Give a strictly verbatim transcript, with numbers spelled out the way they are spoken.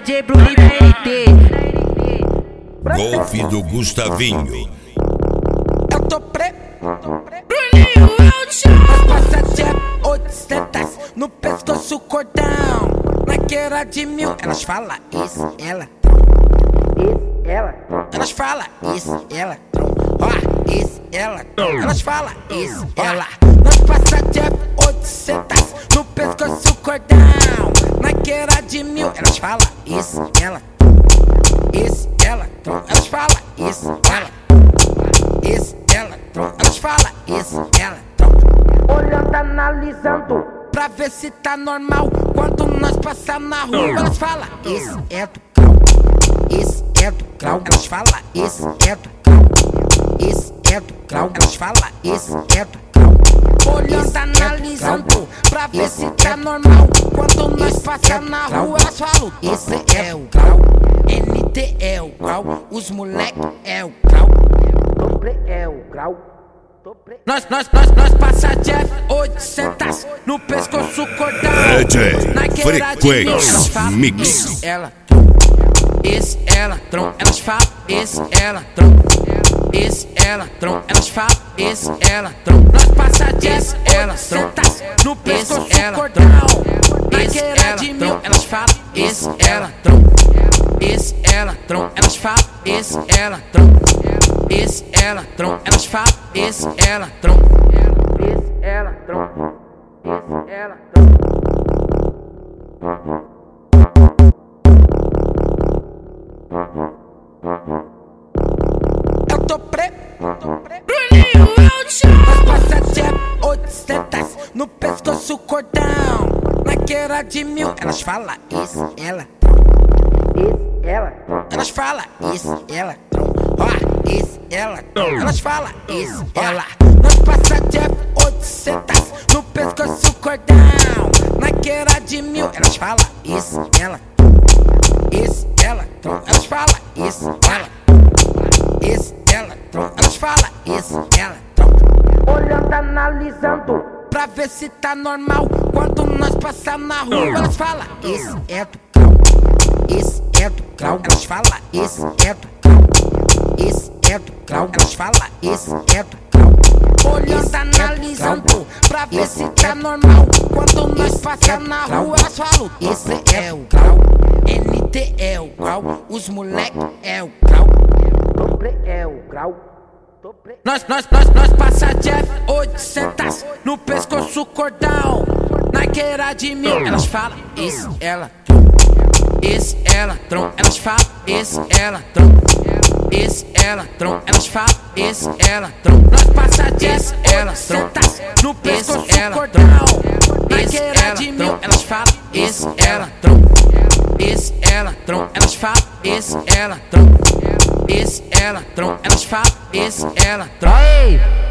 D J Bruninho da N T. Golfe do Gustavinho. Eu tô preto. Bruninho é o chão. Passa de oitocentas no pescoço cordão. Naquela de mil, elas falam isso, ela. Isso, ela. Elas falam isso, ela. Ó, isso, ela. Elas falam isso, ela. Nós passa de oitocentas no pescoço cordão. Naquela de mil, elas falam isso, ela. Isso, ela. Elas falam isso, ela. Isso, ela. Elas falam isso, ela. Olhando, analisando pra ver se tá normal. Quando nós passar na rua, elas falam isso é do grau. Isso é do grau. Elas falam isso é do grau. Isso é do grau. Elas falam isso é do grau. Olhando, analisando pra ver se tá normal. Quando nós passar na rua, elas falam isso é o grau. N T é o grau. Os moleque é o grau. Doble é o grau. Nós, nós, nós, nós passa de oitocentas no pescoço cordão. D J Frequência Mix. Ela, esse, ela, tron, elas falam, esse, ela, tron, esse, ela, tron, elas falam, esse, ela, tron. Nós passa de oitocentas no pescoço cordão. Naquela de mil, elas falam, esse, ela, tron, esse, ela, tron, elas falam, esse, ela, tron. Esse, ela, tron, elas falam, esse, ela, tron. Esse, ela, tron. Esse, ela, tron. Eu tô preto. Bruninho é o chão. Passa de oitocentas no pescoço cordão. Naquela de mil, elas falam, isso, ela, tron. Esse, ela, elas falam, isso, ela, tron. Ó, isso, ela, elas falam, isso, ela. Nós passa de oitocentas no pescoço cordão. Naquela de mil, elas falam, isso, ela. Isso, ela, elas falam, isso, ela. Isso, ela, elas falam, isso, ela. Olhando, analisando pra ver se tá normal. Quando nós passar na rua, elas falam, isso é do grau. Isso é do grau. Elas falam, isso é do grau. Isso é do grau. Elas falam, isso é do grau. Olhando, analisando pra ver se tá normal. Quando nós passar na rua, elas falam, isso é o grau. N T é o grau. Os moleque é o grau. Doble é o grau. Nós, nós, nós, nós passa de oitocentas no pescoço cordão. Naquela de mil, elas falam, isso, ela. Esse, ela, tron, elas falam, esse, ela, tron. Esse, ela, tron, elas falam, esse, ela, tron. Nós passa de oitocentas no pescoço cordão. Naquela de mil, elas falam, esse, ela, tron. Esse, ela, tron, elas falam, esse, ela, tron. Esse, ela, tron, elas falam, esse, ela, tron.